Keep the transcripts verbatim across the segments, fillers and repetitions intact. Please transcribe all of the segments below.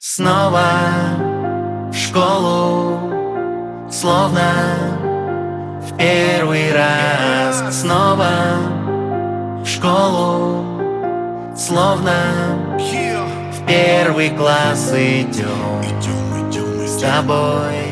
Снова в школу, словно в первый раз. Снова в школу, словно в первый класс идем с тобой.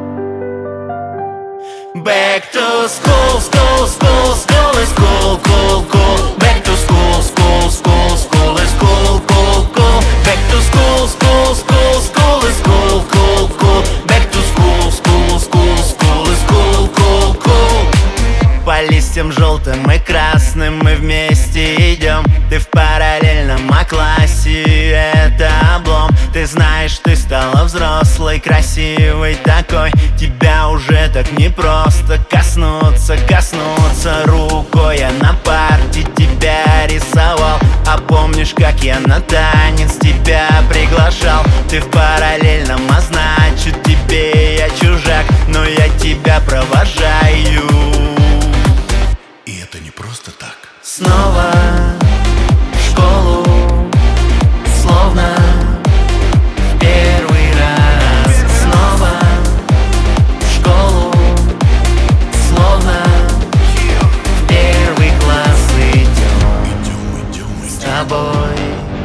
Back to school, school, school, school is cool, cool, cool. Back to school, school, school, school is cool, cool, cool. Back to school, school, school, school is cool, cool, cool. Back to school, school, school, school is cool, cool, cool. По листьям желтым и красным мы вместе идем. Ты в параллельном классе, это облом. Ты знаешь, ты стала взрослой, красивой такой. Тебя уже так непросто коснуться, коснуться рукой. Я на парте тебя рисовал. А помнишь, как я на танец тебя приглашал? Ты в параллельном, а значит тебе я чужак. Но я тебя провожаю. И это не просто так. Снова в школу, словно в первый раз. Снова в школу, словно в первый класс идем, Идем, идем, с идем. тобой.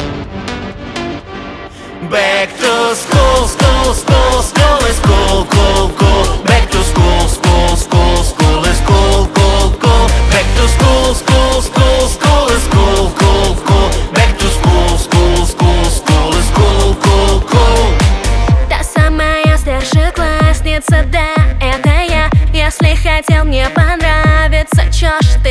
Back to school, school, school, school is cool, cool, cool. Back to school, school, school, school is cool, cool, cool. Back to school, school, school, school is cool, cool, cool. Back to school, school, school, school is cool, cool, cool. Та самая старшеклассница, да, это я. Если хотел мне понравиться, чё ж ты